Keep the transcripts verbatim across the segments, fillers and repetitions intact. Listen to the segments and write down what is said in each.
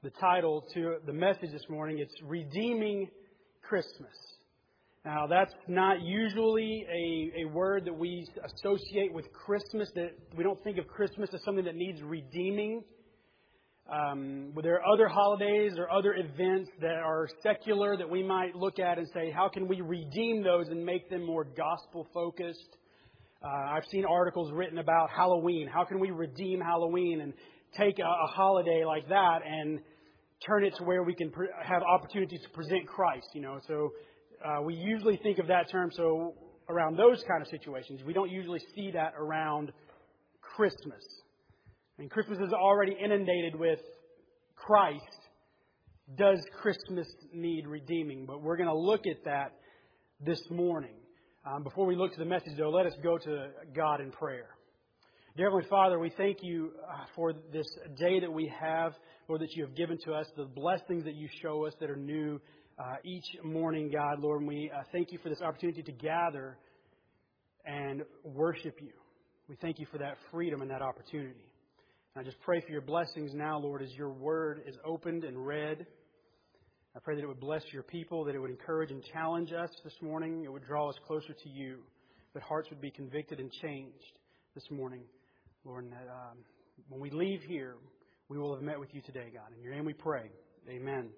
the title to the message this morning. It's Redeeming Christmas. Now, that's not usually a, a word that we associate with Christmas, that we don't think of Christmas as something that needs redeeming. Um, but there are other holidays or other events that are secular that we might look at and say, how can we redeem those and make them more gospel-focused? Uh, I've seen articles written about Halloween. How can we redeem Halloween and take a, a holiday like that and turn it to where we can pre- have opportunities to present Christ? You know, so uh, we usually think of that term so around those kind of situations. We don't usually see that around Christmas. I mean, Christmas is already inundated with Christ. Does Christmas need redeeming? But we're going to look at that this morning. Um, before we look to the message, though, let us go to God in prayer. Dear Heavenly Father, we thank you uh, for this day that we have, Lord, that you have given to us, the blessings that you show us that are new uh, each morning, God, Lord. And we uh, thank you for this opportunity to gather and worship you. We thank you for that freedom and that opportunity. I just pray for your blessings now, Lord, as your word is opened and read. I pray that it would bless your people, that it would encourage and challenge us this morning. It would draw us closer to you, that hearts would be convicted and changed this morning, Lord. And that um, when we leave here, we will have met with you today, God. In your name we pray. Amen.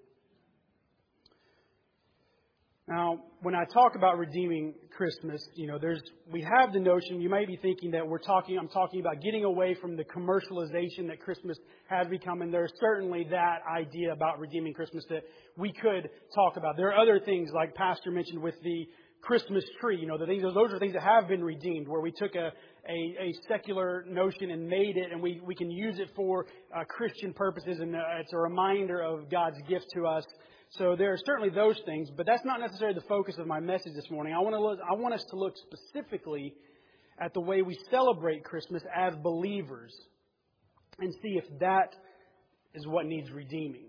Now, when I talk about redeeming Christmas, you know, there's we have the notion, you may be thinking that we're talking, I'm talking about getting away from the commercialization that Christmas has become, and there's certainly that idea about redeeming Christmas that we could talk about. There are other things, like Pastor mentioned with the Christmas tree, you know, the things, those are things that have been redeemed, where we took a, a, a secular notion and made it, and we, we can use it for uh, Christian purposes, and uh, it's a reminder of God's gift to us. So there are certainly those things, but that's not necessarily the focus of my message this morning. I want to look, I want us to look specifically at the way we celebrate Christmas as believers and see if that is what needs redeeming.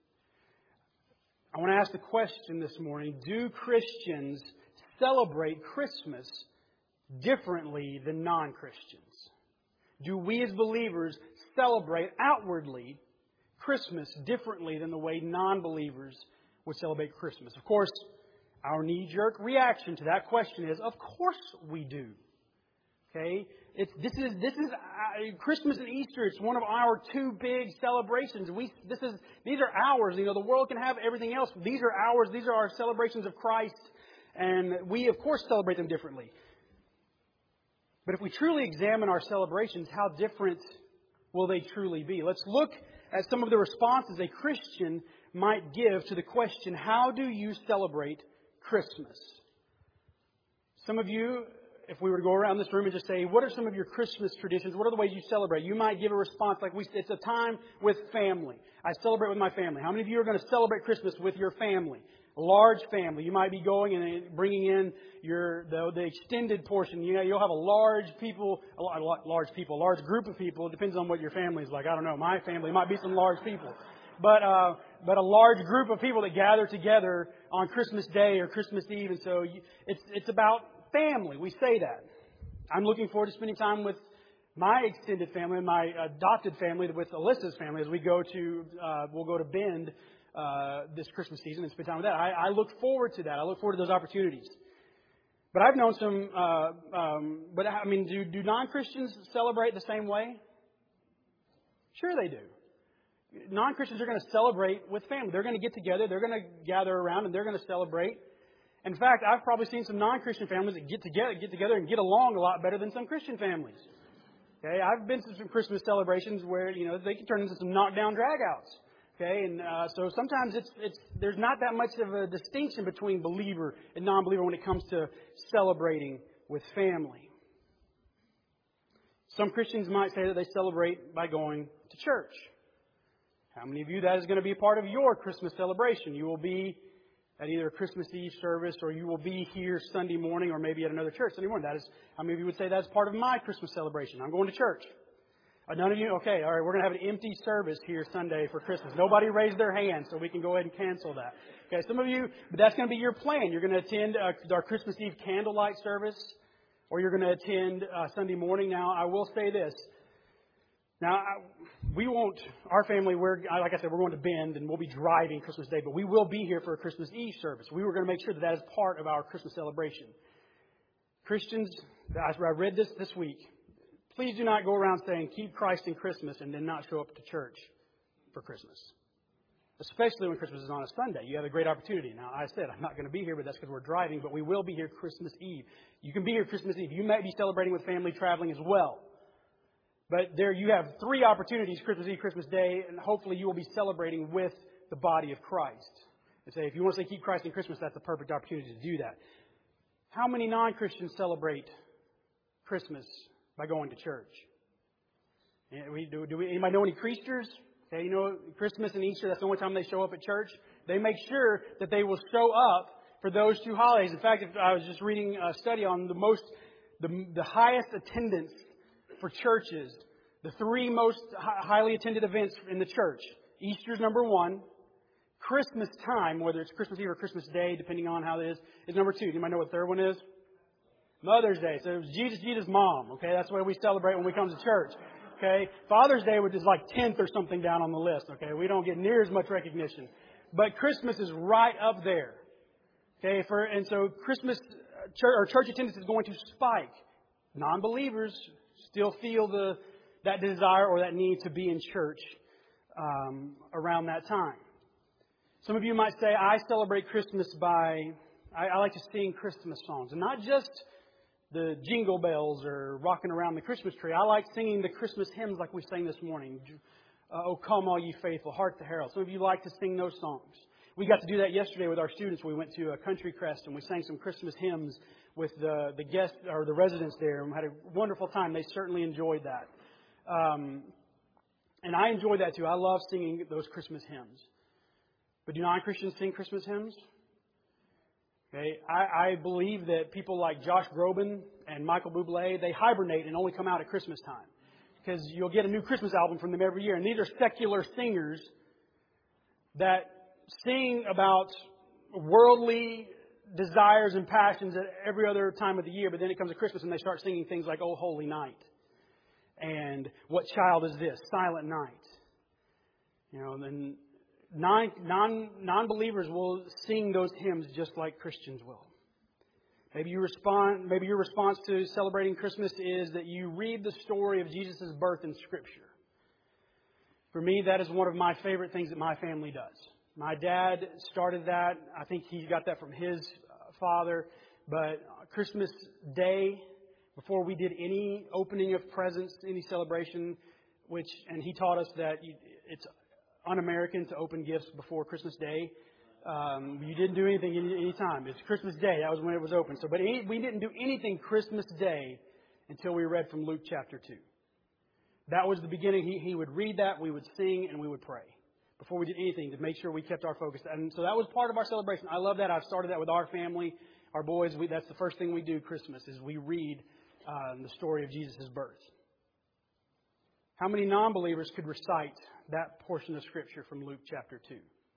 I want to ask the question this morning, do Christians celebrate Christmas differently than non-Christians? Do we as believers celebrate outwardly Christmas differently than the way non-believers would celebrate Christmas? Of course, our knee-jerk reaction to that question is, of course we do. Okay? It's, this is this is uh, Christmas and Easter. It's one of our two big celebrations. We this is these are ours. You know, the world can have everything else. These are ours. These are our celebrations of Christ, and we of course celebrate them differently. But if we truly examine our celebrations, how different will they truly be? Let's look at some of the responses a Christian might give to the question, how do you celebrate Christmas? Some of you, if we were to go around this room and just say, what are some of your Christmas traditions? What are the ways you celebrate? You might give a response like, we, it's a time with family. I celebrate with my family. How many of you are going to celebrate Christmas with your family? A large family. You might be going and bringing in your the, the extended portion. You know, you'll have a large people, a large people, a large group of people. It depends on what your family is like. I don't know. My family might be some large people, but uh, but a large group of people that gather together on Christmas Day or Christmas Eve, and so you, it's it's about family. We say that. I'm looking forward to spending time with my extended family, my adopted family, with Alyssa's family as we go to uh, we'll go to Bend Uh, this Christmas season and spend time with that. I, I look forward to that. I look forward to those opportunities. But I've known some, uh, um, but I mean, do, do non-Christians celebrate the same way? Sure they do. Non-Christians are going to celebrate with family. They're going to get together. They're going to gather around and they're going to celebrate. In fact, I've probably seen some non-Christian families that get together, get together and get along a lot better than some Christian families. Okay, I've been to some Christmas celebrations where, you know, they can turn into some knockdown dragouts. Okay, and uh, so sometimes it's it's there's not that much of a distinction between believer and non-believer when it comes to celebrating with family. Some Christians might say that they celebrate by going to church. How many of you that is going to be a part of your Christmas celebration? You will be at either a Christmas Eve service or you will be here Sunday morning or maybe at another church Sunday morning. That is, how many of you would say that's part of my Christmas celebration? I'm going to church. None of you? Okay, all right, we're going to have an empty service here Sunday for Christmas. Nobody raised their hand, so we can go ahead and cancel that. Okay, some of you, but that's going to be your plan. You're going to attend uh, our Christmas Eve candlelight service, or you're going to attend uh, Sunday morning. Now, I will say this. Now, I, we won't, our family, we're, like I said, we're going to Bend and we'll be driving Christmas Day, but we will be here for a Christmas Eve service. We were going to make sure that that is part of our Christmas celebration. Christians, I read this this week, please do not go around saying, keep Christ in Christmas and then not show up to church for Christmas. Especially when Christmas is on a Sunday. You have a great opportunity. Now, I said I'm not going to be here, but that's because we're driving, but we will be here Christmas Eve. You can be here Christmas Eve. You may be celebrating with family traveling as well. But there you have three opportunities, Christmas Eve, Christmas Day, and hopefully you will be celebrating with the body of Christ. And say, if you want to say keep Christ in Christmas, that's the perfect opportunity to do that. How many non-Christians celebrate Christmas by going to church? We, do, do we, anybody know any Creasters? Okay, you know, Christmas and Easter, that's the only time they show up at church. They make sure that they will show up for those two holidays. In fact, if I was just reading a study on the most, the, the highest attendance for churches, the three most highly attended events in the church. Easter's number one. Christmas time, whether it's Christmas Eve or Christmas Day, depending on how it is, is number two. Do you might know what the third one is? Mother's Day. So it was Jesus, Jesus' mom. Okay, that's what we celebrate when we come to church. Okay, Father's Day, which is like tenth or something down on the list. Okay, we don't get near as much recognition, but Christmas is right up there. Okay, for and so Christmas church, or church attendance is going to spike. Non-believers still feel the that desire or that need to be in church um, around that time. Some of you might say, I celebrate Christmas by, I, I like to sing Christmas songs. And not just the jingle bells or rocking around the Christmas tree. I like singing the Christmas hymns like we sang this morning. Uh, oh, come all ye faithful, hark the herald. Some of you like to sing those songs. We got to do that yesterday with our students. We went to a Country Crest and we sang some Christmas hymns with the, the guests or the residents there. And we had a wonderful time. They certainly enjoyed that. Um, and I enjoy that too. I love singing those Christmas hymns. But do non-Christians sing Christmas hymns? Okay, I, I believe that people like Josh Groban and Michael Bublé, they hibernate and only come out at Christmas time. Because you'll get a new Christmas album from them every year. And these are secular singers that sing about worldly desires and passions at every other time of the year. But then it comes to Christmas and they start singing things like, Oh, Holy Night. And What Child Is This? Silent Night. You know, and then non, non, non-believers will sing those hymns just like Christians will. Maybe you respond. Maybe your response to celebrating Christmas is that you read the story of Jesus' birth in Scripture. For me, that is one of my favorite things that my family does. My dad started that. I think he got that from his father. But Christmas Day, before we did any opening of presents, any celebration, which and he taught us that it's un-American to open gifts before Christmas Day. Um, you didn't do anything any, any time. It's Christmas Day. That was when it was open. So, but any, we didn't do anything Christmas Day until we read from Luke chapter two. That was the beginning. He, he would read that, we would sing, and we would pray before we did anything to make sure we kept our focus. And so that was part of our celebration. I love that. I've started that with our family, our boys. We, that's the first thing we do Christmas is we read uh, the story of Jesus' birth. How many non-believers could recite that portion of Scripture from Luke chapter two?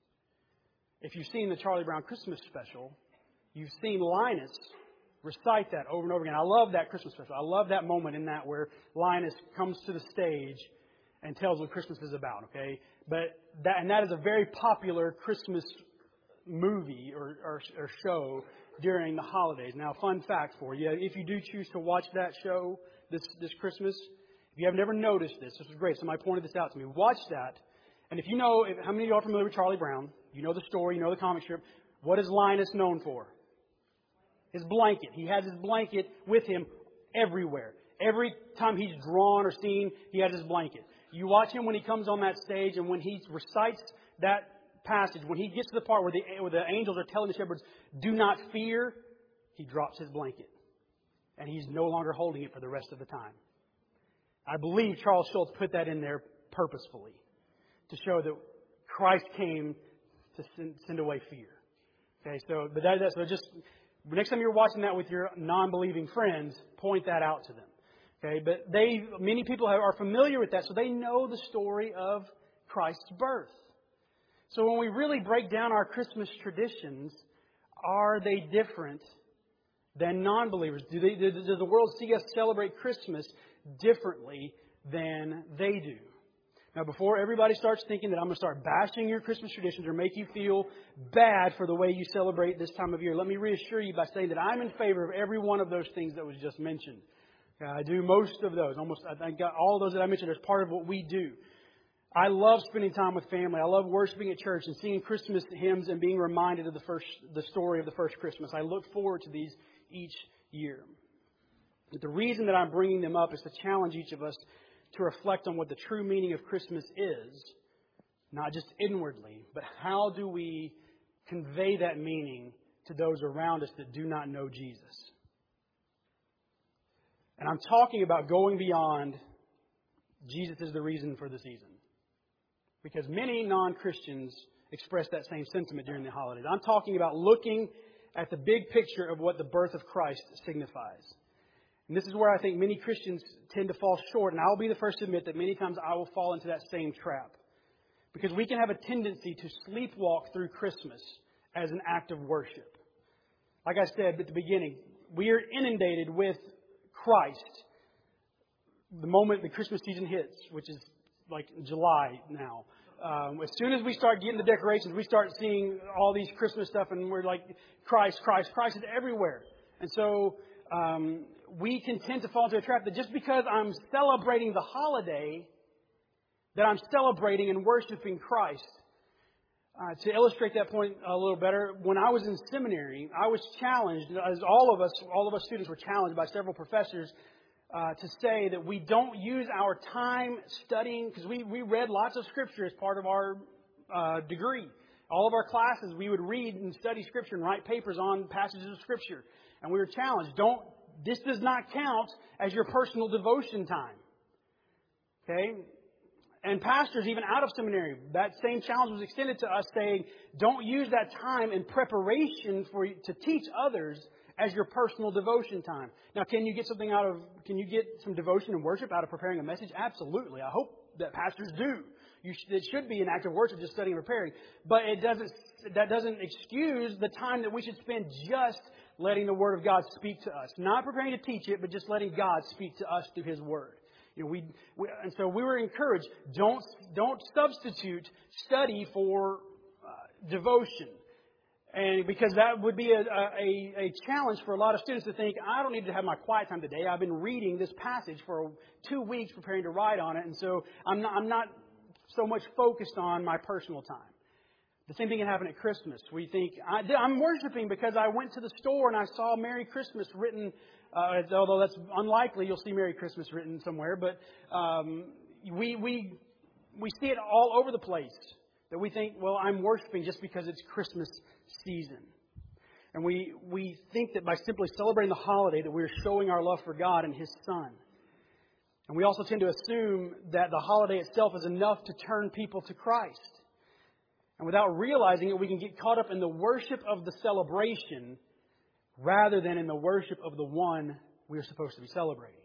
If you've seen the Charlie Brown Christmas special, you've seen Linus recite that over and over again. I love that Christmas special. I love that moment in that where Linus comes to the stage and tells what Christmas is about. Okay, but that and that is a very popular Christmas movie or, or, or show during the holidays. Now, fun fact for you: if you do choose to watch that show this this Christmas, if you have never noticed this, this is great. Somebody pointed this out to me. Watch that, and if you know, if, how many of you are familiar with Charlie Brown? You know the story, you know the comic strip. What is Linus known for? His blanket. He has his blanket with him everywhere. Every time he's drawn or seen, he has his blanket. You watch him when he comes on that stage and when he recites that passage, when he gets to the part where the, where the angels are telling the shepherds, do not fear, he drops his blanket. And he's no longer holding it for the rest of the time. I believe Charles Schultz put that in there purposefully to show that Christ came to send, send away fear. Okay, so but that, that so just next time you're watching that with your non-believing friends, point that out to them. Okay, but they many people have, are familiar with that, so they know the story of Christ's birth. So when we really break down our Christmas traditions, are they different than non-believers? Do they, does the world see us celebrate Christmas differently than they do? Now, before everybody starts thinking that I'm going to start bashing your Christmas traditions or make you feel bad for the way you celebrate this time of year, let me reassure you by saying that I'm in favor of every one of those things that was just mentioned. Okay, I do most of those. Almost, I think all those that I mentioned as part of what we do. I love spending time with family. I love worshiping at church and singing Christmas hymns and being reminded of the first, the story of the first Christmas. I look forward to these each year. But the reason that I'm bringing them up is to challenge each of us to reflect on what the true meaning of Christmas is, not just inwardly, but how do we convey that meaning to those around us that do not know Jesus. And I'm talking about going beyond Jesus is the reason for the season. Because many non-Christians express that same sentiment during the holidays. I'm talking about looking at the big picture of what the birth of Christ signifies. And this is where I think many Christians tend to fall short. And I'll be the first to admit that many times I will fall into that same trap. Because we can have a tendency to sleepwalk through Christmas as an act of worship. Like I said at the beginning, we are inundated with Christ the moment the Christmas season hits, which is like July now. Um, as soon as we start getting the decorations, we start seeing all these Christmas stuff, and we're like, Christ, Christ, Christ is everywhere. And so um, we can tend to fall into a trap that just because I'm celebrating the holiday, that I'm celebrating and worshiping Christ. Uh, to illustrate that point a little better, when I was in seminary, I was challenged, as all of us, all of us students were challenged by several professors uh, to say that we don't use our time studying, because we, we read lots of Scripture as part of our uh, degree. All of our classes, we would read and study Scripture and write papers on passages of Scripture. And we were challenged, don't, this does not count as your personal devotion time. Okay? And pastors, even out of seminary, that same challenge was extended to us, saying, don't use that time in preparation for to teach others as your personal devotion time. Now, can you get something out of, can you get some devotion and worship out of preparing a message? Absolutely. I hope that pastors do. You sh- it should be an act of worship, just studying and preparing. But it doesn't, that doesn't excuse the time that we should spend just letting the Word of God speak to us. Not preparing to teach it, but just letting God speak to us through His Word. You know, we, we and so we were encouraged, don't don't substitute study for uh, devotion, and because that would be a, a a challenge for a lot of students to think, I don't need to have my quiet time today. I've been reading this passage for two weeks preparing to write on it, and so I'm not I'm not so much focused on my personal time. The same thing can happen at Christmas. We think, I, I'm worshiping because I went to the store and I saw Merry Christmas written. Uh, although that's unlikely, you'll see Merry Christmas written somewhere. But um, we we we see it all over the place. That we think, well, I'm worshiping just because it's Christmas season. And we, we think that by simply celebrating the holiday that we're showing our love for God and His Son. And we also tend to assume that the holiday itself is enough to turn people to Christ. And without realizing it, we can get caught up in the worship of the celebration rather than in the worship of the one we are supposed to be celebrating.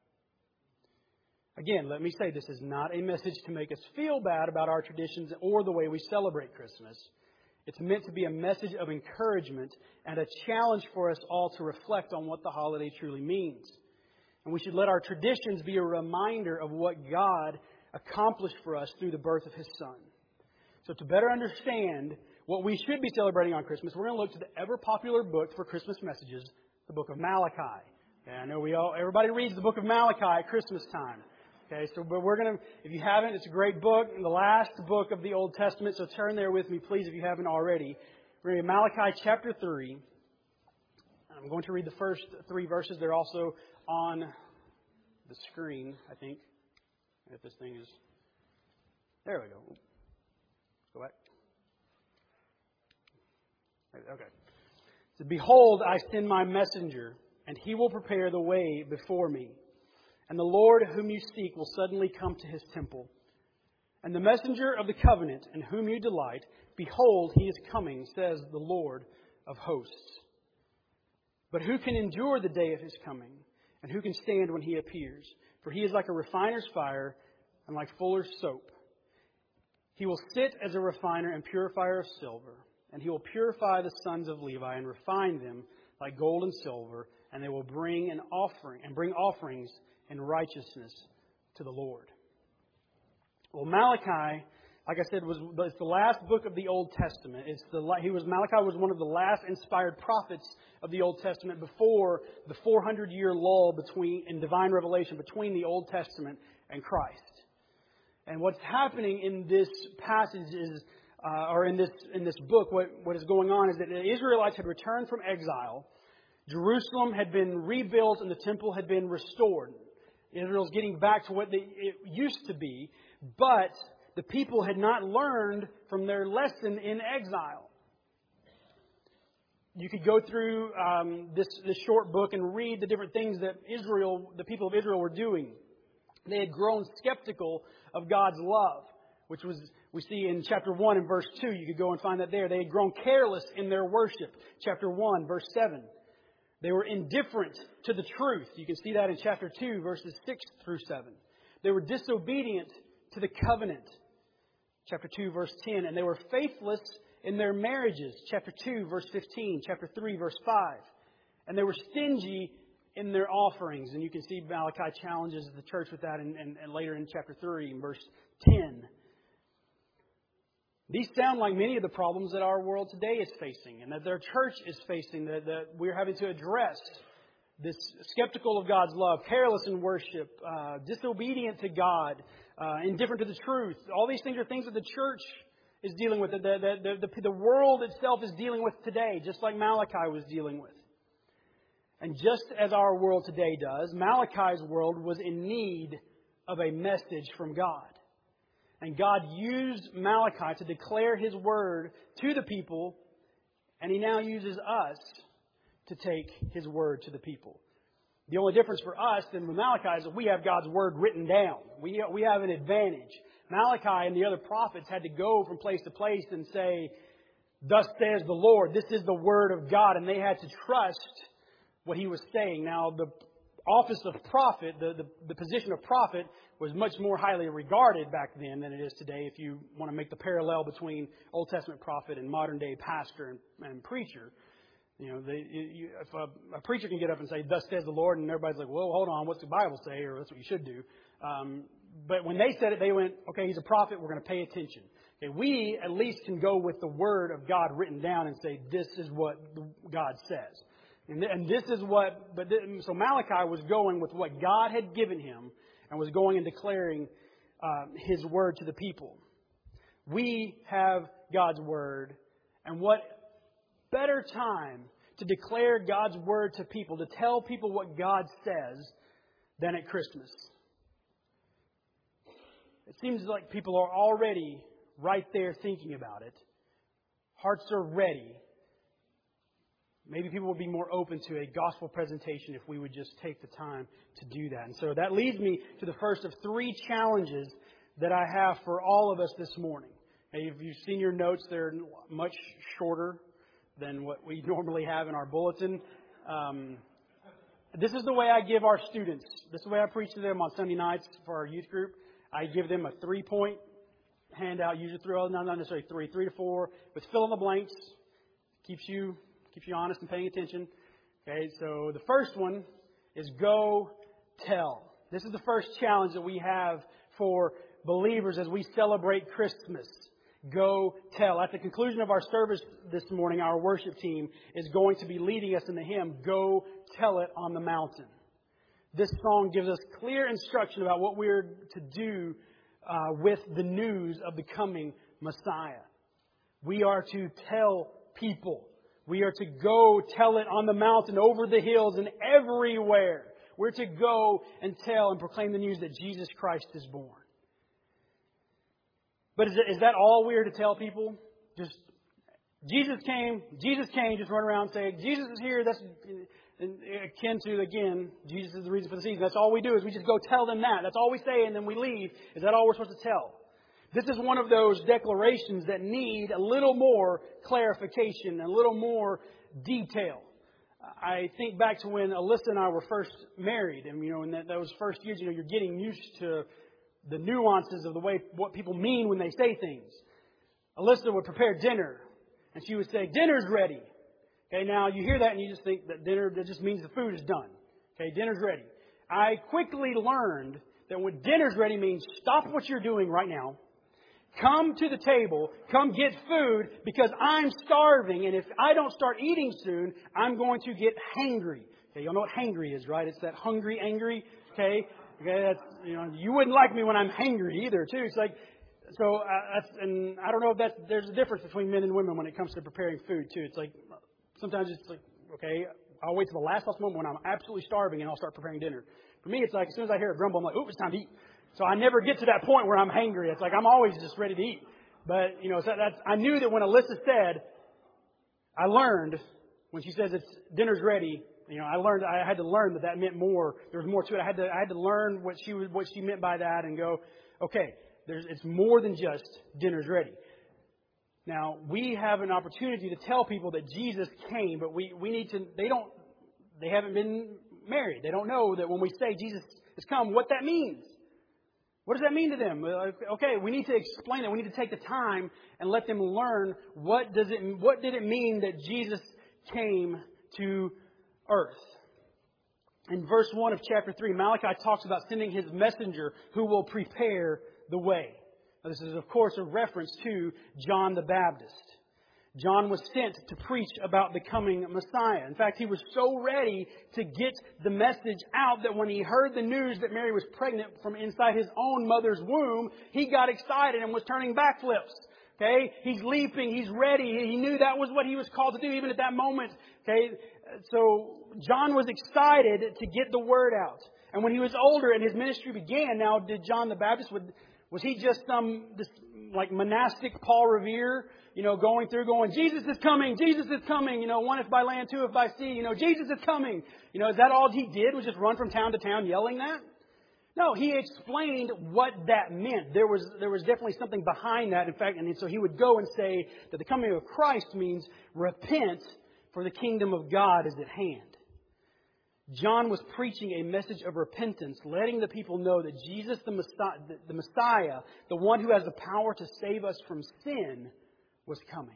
Again, let me say this is not a message to make us feel bad about our traditions or the way we celebrate Christmas. It's meant to be a message of encouragement and a challenge for us all to reflect on what the holiday truly means. And we should let our traditions be a reminder of what God accomplished for us through the birth of His Son. So to better understand what we should be celebrating on Christmas, we're going to look to the ever-popular book for Christmas messages, the book of Malachi. Okay, I know we all, everybody reads the book of Malachi at Christmas time. Okay, so but we're going to, if you haven't, it's a great book, the last book of the Old Testament. So turn there with me, please, if you haven't already. We're in Malachi chapter three. I'm going to read the first three verses. They're also on the screen, I think. If this thing is, there we go. Go back. Okay. So, behold, I send my messenger, and he will prepare the way before me. And the Lord whom you seek will suddenly come to His temple. And the messenger of the covenant in whom you delight, behold, he is coming, says the Lord of hosts. But who can endure the day of His coming? And who can stand when He appears? For He is like a refiner's fire and like fuller's soap. He will sit as a refiner and purifier of silver. And He will purify the sons of Levi and refine them like gold and silver, and they will bring an offering and bring offerings in righteousness to the Lord. Well, Malachi, like I said, was it's the last book of the Old Testament. It's the he was Malachi was one of the last inspired prophets of the Old Testament before the four hundred year lull between in divine revelation between the Old Testament and Christ. And what's happening in this passage is, uh, or in this in this book, what what is going on is that the Israelites had returned from exile. Jerusalem had been rebuilt and the temple had been restored. Israel's getting back to what they, it used to be, but the people had not learned from their lesson in exile. You could go through um, this, this short book and read the different things that Israel, the people of Israel were doing. They had grown skeptical of God's love, which was we see in chapter one and verse two. You could go and find that there. They had grown careless in their worship. Chapter one, verse seven. They were indifferent to the truth. You can see that in chapter two, verses six through seven. They were disobedient to the covenant. Chapter two, verse ten. And they were faithless in their marriages. Chapter two, verse fifteen. Chapter three, verse five. And they were stingy in their offerings. And you can see Malachi challenges the church with that and, and, and later in chapter three, in verse ten. These sound like many of the problems that our world today is facing and that their church is facing, that, that we're having to address. This skeptical of God's love, careless in worship, uh, disobedient to God, uh, indifferent to the truth. All these things are things that the church is dealing with, that the, the, the, the world itself is dealing with today, just like Malachi was dealing with. And just as our world today does, Malachi's world was in need of a message from God. And God used Malachi to declare His word to the people, and He now uses us to take His word to the people. The only difference for us than with Malachi is that we have God's word written down. We, we have an advantage. Malachi and the other prophets had to go from place to place and say, "Thus says the Lord." This is the word of God, and they had to trust what He was saying. Now, the office of prophet, the, the, the position of prophet, was much more highly regarded back then than it is today. If you want to make the parallel between Old Testament prophet and modern day pastor and, and preacher, you know, they, you, if a, a preacher can get up and say, "Thus says the Lord," and everybody's like, "Well, hold on, what's the Bible say?" Or "That's what you should do." Um, but when they said it, they went, "Okay, he's a prophet. We're going to pay attention." Okay, we at least can go with the word of God written down and say, "This is what God says." And, th- and this is what, but th- so Malachi was going with what God had given him and was going and declaring uh, His word to the people. We have God's word, and what better time to declare God's word to people, to tell people what God says, than at Christmas. It seems like people are already right there thinking about it. Hearts are ready. Maybe people would be more open to a gospel presentation if we would just take the time to do that. And so that leads me to the first of three challenges that I have for all of us this morning. Now, if you've seen your notes, they're much shorter than what we normally have in our bulletin. Um, this is the way I give our students. This is the way I preach to them on Sunday nights for our youth group. I give them a three-point handout, usually three, not necessarily three, three to four, with fill in the blanks. Keeps you keeps you honest and paying attention. Okay, so the first one is go tell. This is the first challenge that we have for believers as we celebrate Christmas. Go tell. At the conclusion of our service this morning, our worship team is going to be leading us in the hymn, "Go Tell It on the Mountain." This song gives us clear instruction about what we're to do uh, with the news of the coming Messiah. We are to tell people. We are to go tell it on the mountain, over the hills, and everywhere. We're to go and tell and proclaim the news that Jesus Christ is born. But is, it, is that all we are to tell people? Just, Jesus came, Jesus came, just run around saying, "Jesus is here." That's akin to, again, Jesus is the reason for the season. That's all we do is we just go tell them that. That's all we say and then we leave. Is that all we're supposed to tell? This is one of those declarations that need a little more clarification, a little more detail. I think back to when Alyssa and I were first married, and you know, in that, those first years, you know, you're getting used to the nuances of the way what people mean when they say things. Alyssa would prepare dinner, and she would say, "Dinner's ready." Okay, now you hear that and you just think that dinner that just means the food is done. Okay, dinner's ready. I quickly learned that when dinner's ready means stop what you're doing right now. Come to the table. Come get food because I'm starving. And if I don't start eating soon, I'm going to get hangry. Okay, y'all know what hangry is, right? It's that hungry, angry. Okay, okay. That's, you know, you wouldn't like me when I'm hangry either, too. It's like, so, uh, that's, and I don't know if that's, there's a difference between men and women when it comes to preparing food, too. It's like, sometimes it's like, okay, I'll wait till the last last moment when I'm absolutely starving and I'll start preparing dinner. For me, it's like as soon as I hear a grumble, I'm like, ooh, it's time to eat. So I never get to that point where I'm hangry. It's like I'm always just ready to eat. But, you know, so that's, I knew that when Alyssa said, I learned, when she says it's dinner's ready, you know, I learned, I had to learn that that meant more. There was more to it. I had to, I had to learn what she was, what she meant by that and go, okay, there's, it's more than just dinner's ready. Now, we have an opportunity to tell people that Jesus came, but we, we need to, they don't, they haven't been married. They don't know that when we say Jesus has come, what that means. What does that mean to them? Okay, we need to explain it. We need to take the time and let them learn what does it, what did it mean that Jesus came to earth. In verse one of chapter three, Malachi talks about sending His messenger who will prepare the way. Now, this is, of course, a reference to John the Baptist. John was sent to preach about the coming Messiah. In fact, he was so ready to get the message out that when he heard the news that Mary was pregnant from inside his own mother's womb, he got excited and was turning backflips. Okay? He's leaping. He's ready. He knew that was what he was called to do even at that moment. Okay? So John was excited to get the word out. And when he was older and his ministry began, now did John the Baptist, would, was he just some this, like monastic Paul Revere, you know, going through going, Jesus is coming, Jesus is coming, you know, one if by land, two if by sea, you know, Jesus is coming. You know, is that all he did was just run from town to town yelling that? No, he explained what that meant. There was there was definitely something behind that. In fact, and so he would go and say that the coming of Christ means repent, for the kingdom of God is at hand. John was preaching a message of repentance, letting the people know that Jesus, the Messiah, the Messiah, the one who has the power to save us from sin, was coming.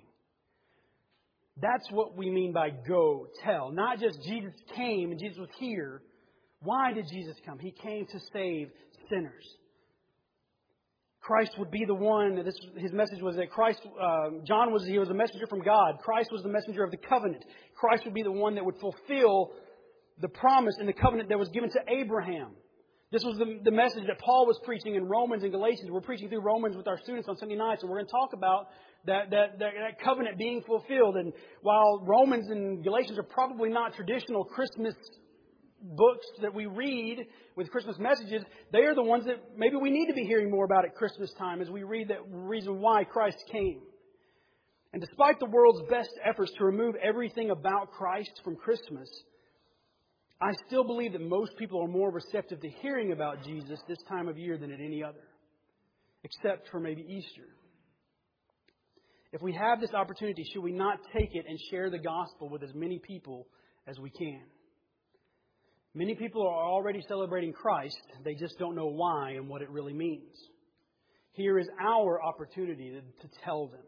That's what we mean by go tell. Not just Jesus came and Jesus was here. Why did Jesus come? He came to save sinners. Christ would be the one. This, his message was that Christ, uh, John was he was a messenger from God. Christ was the messenger of the covenant. Christ would be the one that would fulfill the promise and the covenant that was given to Abraham. This was the, the message that Paul was preaching in Romans and Galatians. We're preaching through Romans with our students on Sunday nights, and we're going to talk about that, that, that, that covenant being fulfilled. And while Romans and Galatians are probably not traditional Christmas books that we read with Christmas messages, they are the ones that maybe we need to be hearing more about at Christmas time as we read that reason why Christ came. And despite the world's best efforts to remove everything about Christ from Christmas, I still believe that most people are more receptive to hearing about Jesus this time of year than at any other, except for maybe Easter. If we have this opportunity, should we not take it and share the gospel with as many people as we can? Many people are already celebrating Christ. They just don't know why and what it really means. Here is our opportunity to, to tell them.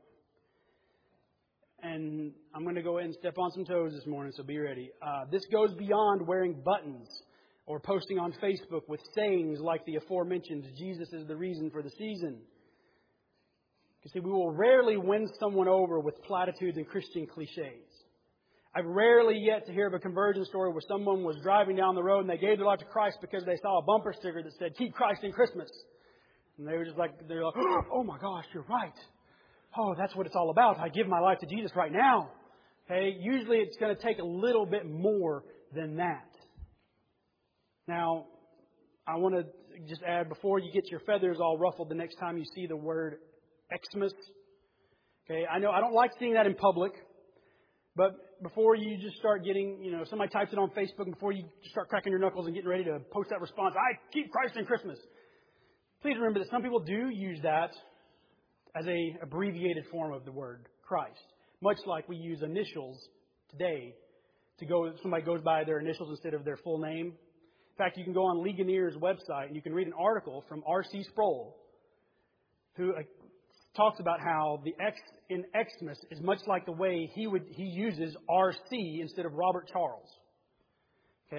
And I'm going to go ahead and step on some toes this morning, so be ready. Uh, this goes beyond wearing buttons or posting on Facebook with sayings like the aforementioned, Jesus is the reason for the season. You see, we will rarely win someone over with platitudes and Christian cliches. I've rarely yet to hear of a conversion story where someone was driving down the road and they gave their life to Christ because they saw a bumper sticker that said, "Keep Christ in Christmas." And they were just like, they're like, "Oh my gosh, you're right. Oh, that's what it's all about. I give my life to Jesus right now." Okay, usually it's going to take a little bit more than that. Now, I want to just add, before you get your feathers all ruffled the next time you see the word Xmas. Okay, I know I don't like seeing that in public, but before you just start getting, you know, somebody types it on Facebook, and before you start cracking your knuckles and getting ready to post that response, "I keep Christ in Christmas," please remember that some people do use that as a abbreviated form of the word Christ. Much like we use initials today to go, somebody goes by their initials instead of their full name. In fact, you can go on Ligonier's website and you can read an article from R C Sproul who uh, talks about how the X in Xmas is much like the way he would he uses R C instead of Robert Charles. Okay?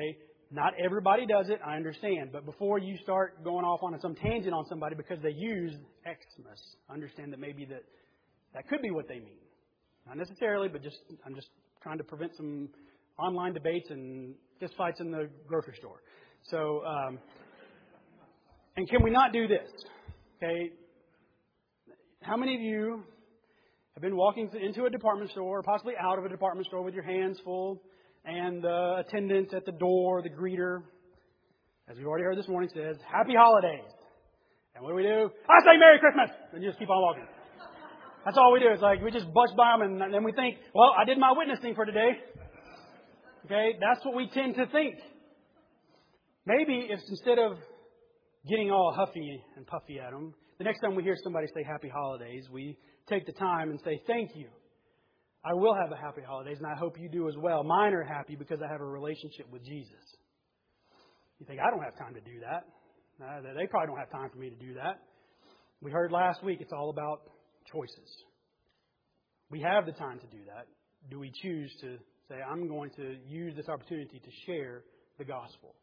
Not everybody does it, I understand. But before you start going off on some tangent on somebody because they use Xmas, understand that maybe that, that could be what they mean. Not necessarily, but just I'm just trying to prevent some online debates and fistfights in the grocery store. So, um, and can we not do this? Okay. How many of you have been walking into a department store, or possibly out of a department store with your hands full, and the attendant at the door, the greeter, as we've already heard this morning, says, Happy Holidays. And what do we do? I say Merry Christmas! And you just keep on walking. That's all we do. It's like we just bust by them and then we think, well, I did my witnessing for today. Okay, that's what we tend to think. Maybe if instead of getting all huffy and puffy at them, the next time we hear somebody say Happy Holidays, we take the time and say, thank you. I will have a happy holidays, and I hope you do as well. Mine are happy because I have a relationship with Jesus. You think, I don't have time to do that. Uh, they probably don't have time for me to do that. We heard last week it's all about choices. We have the time to do that. Do we choose to say, I'm going to use this opportunity to share the gospel?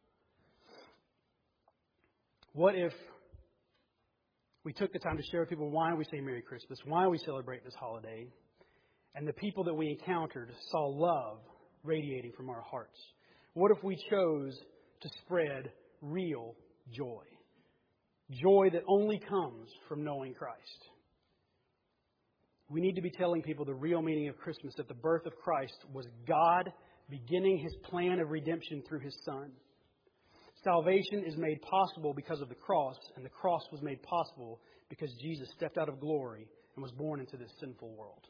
What if we took the time to share with people why we say Merry Christmas, why we celebrate this holiday, and the people that we encountered saw love radiating from our hearts? What if we chose to spread real joy? Joy that only comes from knowing Christ. We need to be telling people the real meaning of Christmas, that the birth of Christ was God beginning His plan of redemption through His Son. Salvation is made possible because of the cross, and the cross was made possible because Jesus stepped out of glory and was born into this sinful world.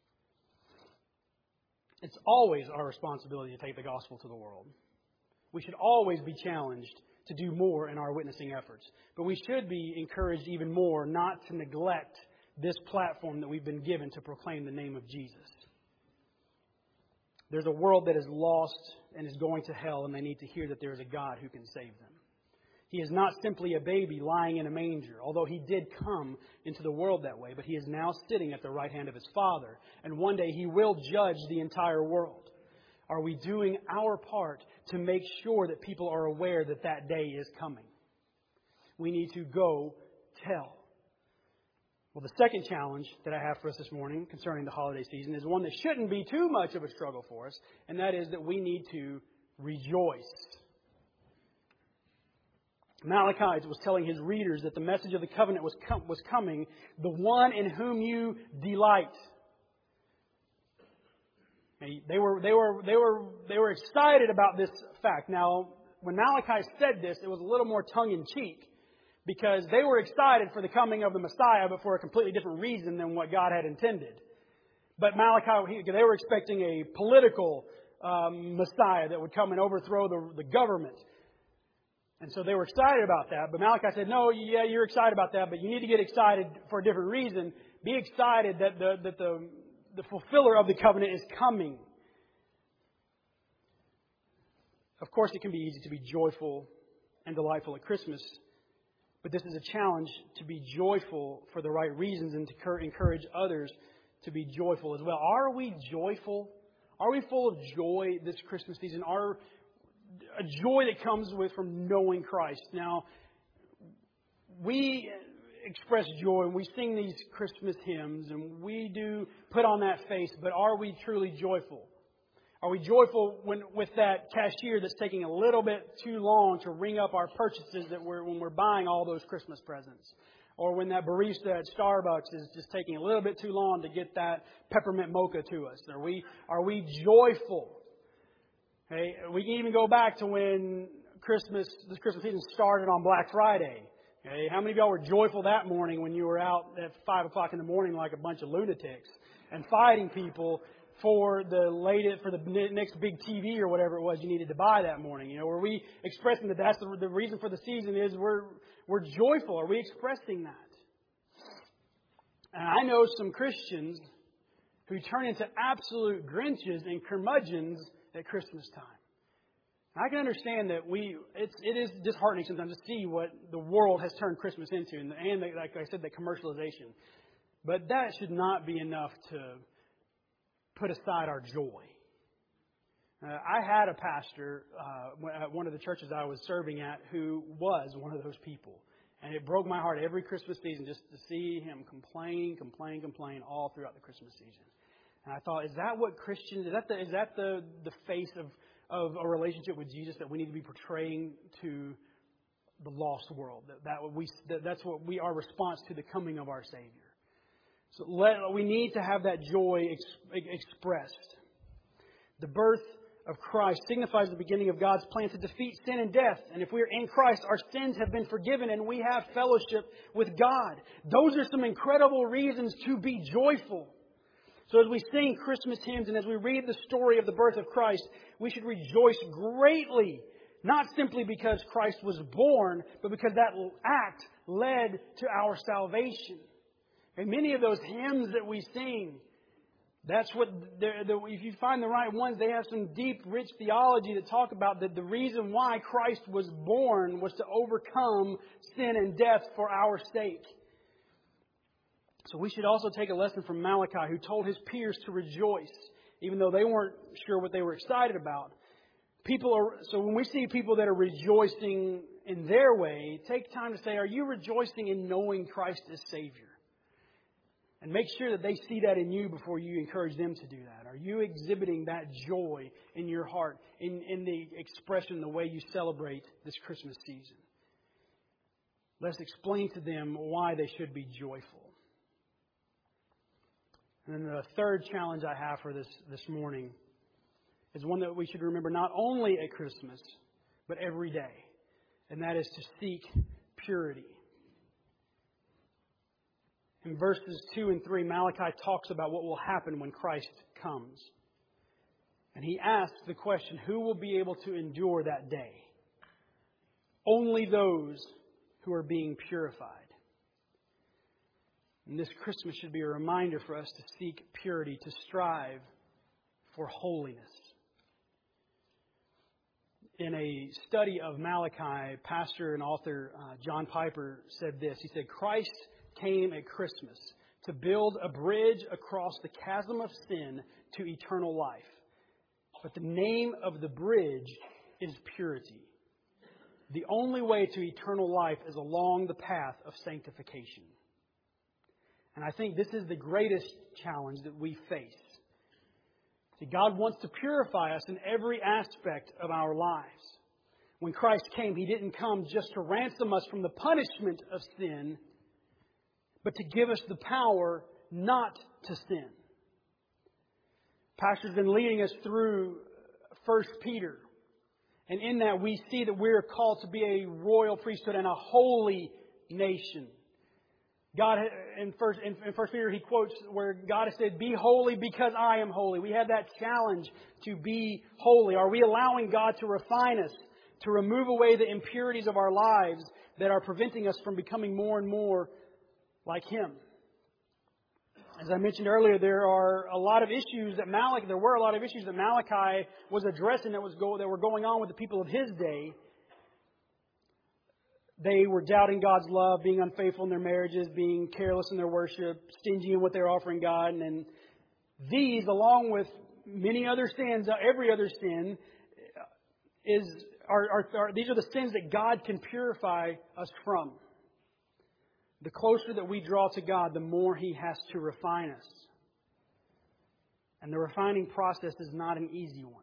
It's always our responsibility to take the gospel to the world. We should always be challenged to do more in our witnessing efforts. But we should be encouraged even more not to neglect this platform that we've been given to proclaim the name of Jesus. There's a world that is lost and is going to hell, and they need to hear that there is a God who can save them. He is not simply a baby lying in a manger, although He did come into the world that way, but He is now sitting at the right hand of His Father, and one day He will judge the entire world. Are we doing our part to make sure that people are aware that that day is coming? We need to go tell. Well, the second challenge that I have for us this morning concerning the holiday season is one that shouldn't be too much of a struggle for us, and that is that we need to rejoice. Malachi was telling his readers that the message of the covenant was com- was coming, the one in whom you delight. They were they were they were they were excited about this fact. Now, when Malachi said this, it was a little more tongue in cheek, because they were excited for the coming of the Messiah, but for a completely different reason than what God had intended. But Malachi, they were expecting a political um, Messiah that would come and overthrow the, the government. And so they were excited about that. But Malachi said, no, yeah, you're excited about that, but you need to get excited for a different reason. Be excited that the that the, the fulfiller of the covenant is coming. Of course, it can be easy to be joyful and delightful at Christmas. But this is a challenge to be joyful for the right reasons and to encourage others to be joyful as well. Are we joyful? Are we full of joy this Christmas season? Are a joy that comes with from knowing Christ? Now, we express joy and we sing these Christmas hymns and we do put on that face, but are we truly joyful? Are we joyful when, with that cashier that's taking a little bit too long to ring up our purchases that we're, when we're buying all those Christmas presents? Or when that barista at Starbucks is just taking a little bit too long to get that peppermint mocha to us? Are we, are we joyful? Okay, we can even go back to when Christmas, this Christmas season started on Black Friday. Okay, how many of y'all were joyful that morning when you were out at five o'clock in the morning like a bunch of lunatics and fighting people for the latest, for the next big T V or whatever it was you needed to buy that morning? You know, were we expressing that that's the, the reason for the season is we're we're joyful? Are we expressing that? And I know some Christians who turn into absolute Grinches and curmudgeons at Christmas time. I can understand that we it's it is disheartening sometimes to see what the world has turned Christmas into, and, and like I said, the commercialization. But that should not be enough to put aside our joy. Uh, I had a pastor uh, at one of the churches I was serving at who was one of those people. And it broke my heart every Christmas season just to see him complain, complain, complain all throughout the Christmas season. And I thought, is that what Christians, is that the, is that the, the face of, of a relationship with Jesus that we need to be portraying to the lost world? That, that we, that that's what we, our response to the coming of our Savior. So let, we need to have that joy ex, expressed. The birth of Christ signifies the beginning of God's plan to defeat sin and death. And if we are in Christ, our sins have been forgiven and we have fellowship with God. Those are some incredible reasons to be joyful. So as we sing Christmas hymns and as we read the story of the birth of Christ, we should rejoice greatly. Not simply because Christ was born, but because that act led to our salvation. And many of those hymns that we sing, that's what, if you find the right ones, they have some deep, rich theology that talk about that the reason why Christ was born was to overcome sin and death for our sake. So we should also take a lesson from Malachi, who told his peers to rejoice, even though they weren't sure what they were excited about. People are, so when we see people that are rejoicing in their way, take time to say, are you rejoicing in knowing Christ as Savior? And make sure that they see that in you before you encourage them to do that. Are you exhibiting that joy in your heart, in, in the expression, the way you celebrate this Christmas season? Let's explain to them why they should be joyful. And then the third challenge I have for this, this morning is one that we should remember not only at Christmas, but every day. And that is to seek purity. In verses two and three, Malachi talks about what will happen when Christ comes. And he asks the question, who will be able to endure that day? Only those who are being purified. And this Christmas should be a reminder for us to seek purity, to strive for holiness. In a study of Malachi, pastor and author uh, John Piper said this. He said, Christ came at Christmas to build a bridge across the chasm of sin to eternal life. But the name of the bridge is purity. The only way to eternal life is along the path of sanctification. And I think this is the greatest challenge that we face. See, God wants to purify us in every aspect of our lives. When Christ came, He didn't come just to ransom us from the punishment of sin, but to give us the power not to sin. Pastor's been leading us through First Peter. And in that we see that we're called to be a royal priesthood and a holy nation. God, in First, in, in First Peter, he quotes where God has said, be holy because I am holy. We have that challenge to be holy. Are we allowing God to refine us, to remove away the impurities of our lives that are preventing us from becoming more and more like Him? As I mentioned earlier, there are a lot of issues that Malachi, there were a lot of issues that Malachi was addressing that was go, that were going on with the people of his day. They were doubting God's love, being unfaithful in their marriages, being careless in their worship, stingy in what they were offering God. And, and these, along with many other sins, every other sin, is are, are, are these are the sins that God can purify us from. The closer that we draw to God, the more He has to refine us. And the refining process is not an easy one.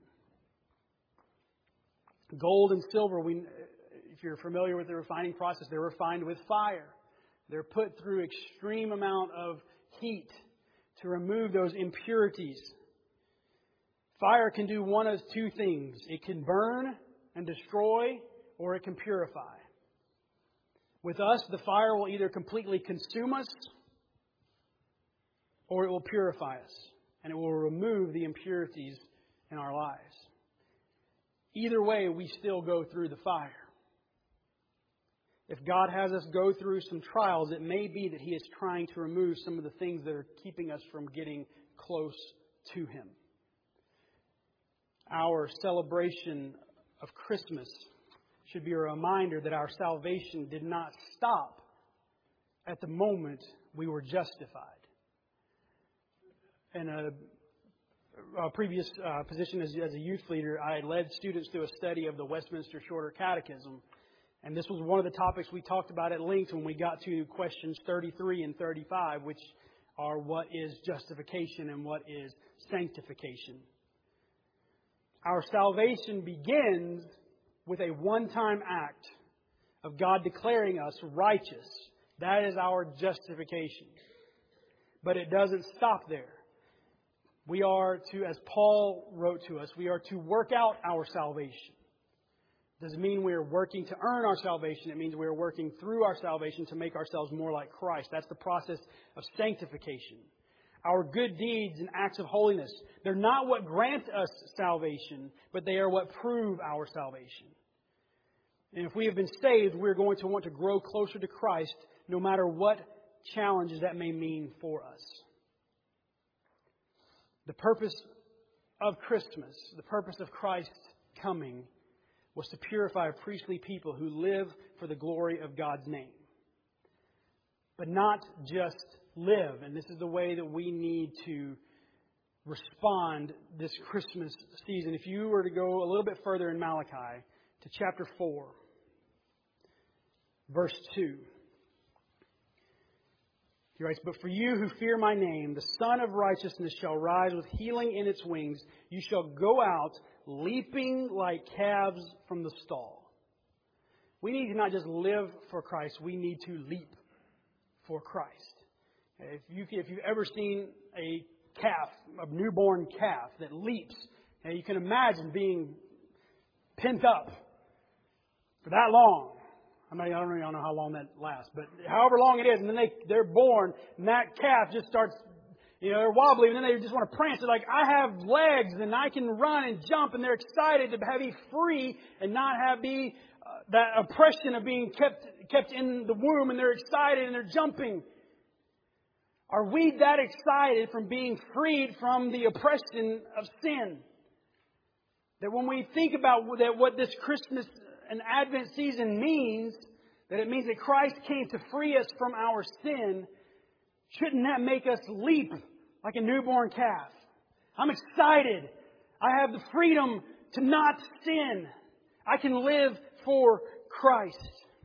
Gold and silver, we, if you're familiar with the refining process, they're refined with fire. They're put through extreme amount of heat to remove those impurities. Fire can do one of two things. It can burn and destroy, or it can purify. With us, the fire will either completely consume us or it will purify us. And it will remove the impurities in our lives. Either way, we still go through the fire. If God has us go through some trials, it may be that He is trying to remove some of the things that are keeping us from getting close to Him. Our celebration of Christmas should be a reminder that our salvation did not stop at the moment we were justified. In a uh, previous uh, position as, as a youth leader, I led students through a study of the Westminster Shorter Catechism. And this was one of the topics we talked about at length when we got to questions thirty-three and thirty-five, which are what is justification and what is sanctification. Our salvation begins with a one-time act of God declaring us righteous. That is our justification. But it doesn't stop there. We are to, as Paul wrote to us, we are to work out our salvation. Doesn't mean we are working to earn our salvation. It means we are working through our salvation to make ourselves more like Christ. That's the process of sanctification. Our good deeds and acts of holiness, they're not what grant us salvation, but they are what prove our salvation. And if we have been saved, we're going to want to grow closer to Christ, no matter what challenges that may mean for us. The purpose of Christmas, the purpose of Christ's coming, was to purify a priestly people who live for the glory of God's name. But not just live. And this is the way that we need to respond this Christmas season. If you were to go a little bit further in Malachi to chapter four, verse two. He writes, "But for you who fear my name, the Son of Righteousness shall rise with healing in its wings. You shall go out leaping like calves from the stall." We need to not just live for Christ, we need to leap for Christ. If, you, if you've ever seen a calf, a newborn calf that leaps, you can imagine being pent up for that long. I mean, I don't really know how long that lasts, but however long it is, and then they, they're born, and that calf just starts, you know, they're wobbly, and then they just want to prance. They're like, I have legs, and I can run and jump, and they're excited to be free and not have the, uh, that oppression of being kept, kept in the womb, and they're excited, and they're jumping. Are we that excited from being freed from the oppression of sin? That when we think about that, what this Christmas and Advent season means, that it means that Christ came to free us from our sin, shouldn't that make us leap like a newborn calf? I'm excited. I have the freedom to not sin. I can live for Christ.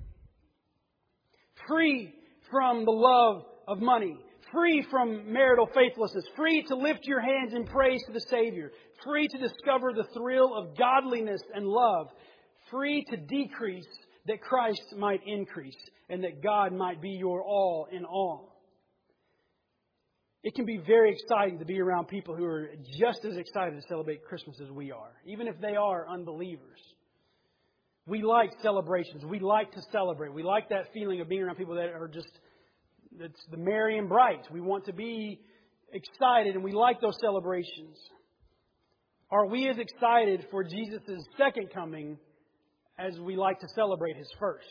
Free from the love of money. Free from marital faithlessness. Free to lift your hands in praise to the Savior. Free to discover the thrill of godliness and love. Free to decrease that Christ might increase and that God might be your all in all. It can be very exciting to be around people who are just as excited to celebrate Christmas as we are, even if they are unbelievers. We like celebrations. We like to celebrate. We like that feeling of being around people that are just, it's the merry and bright. We want to be excited, and we like those celebrations. Are we as excited for Jesus' second coming as we like to celebrate His first?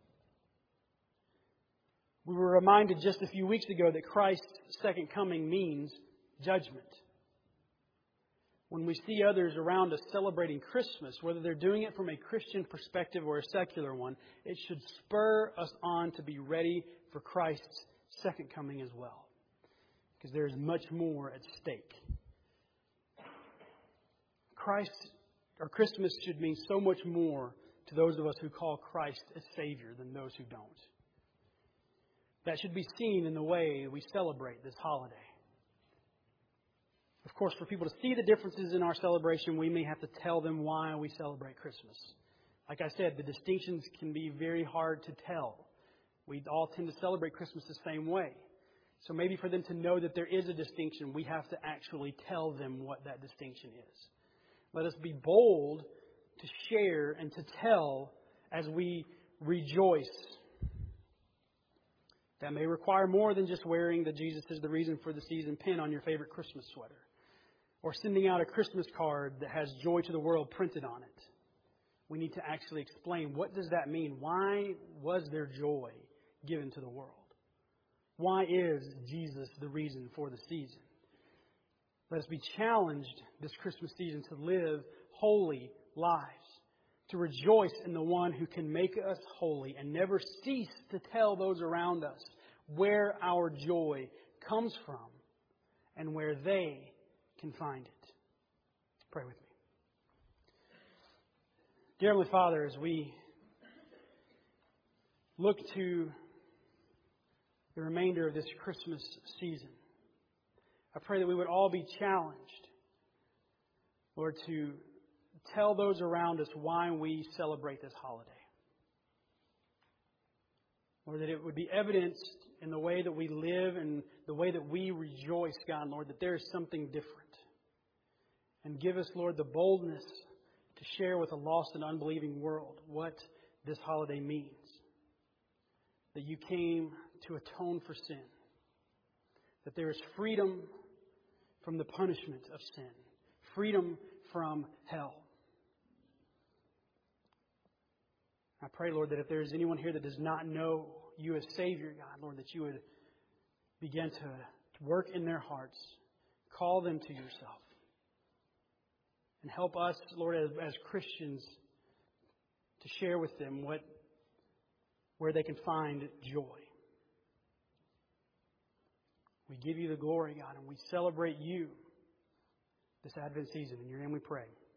We were reminded just a few weeks ago that Christ's second coming means judgment. When we see others around us celebrating Christmas, whether they're doing it from a Christian perspective or a secular one, it should spur us on to be ready for Christ's second coming as well. Because there is much more at stake. Christ, or Christmas should mean so much more to those of us who call Christ as Savior than those who don't. That should be seen in the way we celebrate this holiday. Of course, for people to see the differences in our celebration, we may have to tell them why we celebrate Christmas. Like I said, the distinctions can be very hard to tell. We all tend to celebrate Christmas the same way. So maybe for them to know that there is a distinction, we have to actually tell them what that distinction is. Let us be bold to share and to tell as we rejoice. That may require more than just wearing the Jesus is the reason for the season pin on your favorite Christmas sweater. Or sending out a Christmas card that has joy to the world printed on it. We need to actually explain, what does that mean? Why was there joy given to the world? Why is Jesus the reason for the season? Let us be challenged this Christmas season to live holy lives. To rejoice in the one who can make us holy and never cease to tell those around us where our joy comes from and where they can find it. Pray with me. Dear Heavenly Father, as we look to the remainder of this Christmas season, I pray that we would all be challenged, Lord, to tell those around us why we celebrate this holiday. Lord, that it would be evidenced in the way that we live and the way that we rejoice, God, Lord, that there is something different. And give us, Lord, the boldness to share with a lost and unbelieving world what this holiday means. That you came to atone for sin. That there is freedom from the punishment of sin. Freedom from hell. I pray, Lord, that if there is anyone here that does not know you as Savior, God, Lord, that you would begin to work in their hearts. Call them to yourself. And help us, Lord, as, as Christians, to share with them what where they can find joy. We give you the glory, God, and we celebrate you this Advent season. In your name we pray.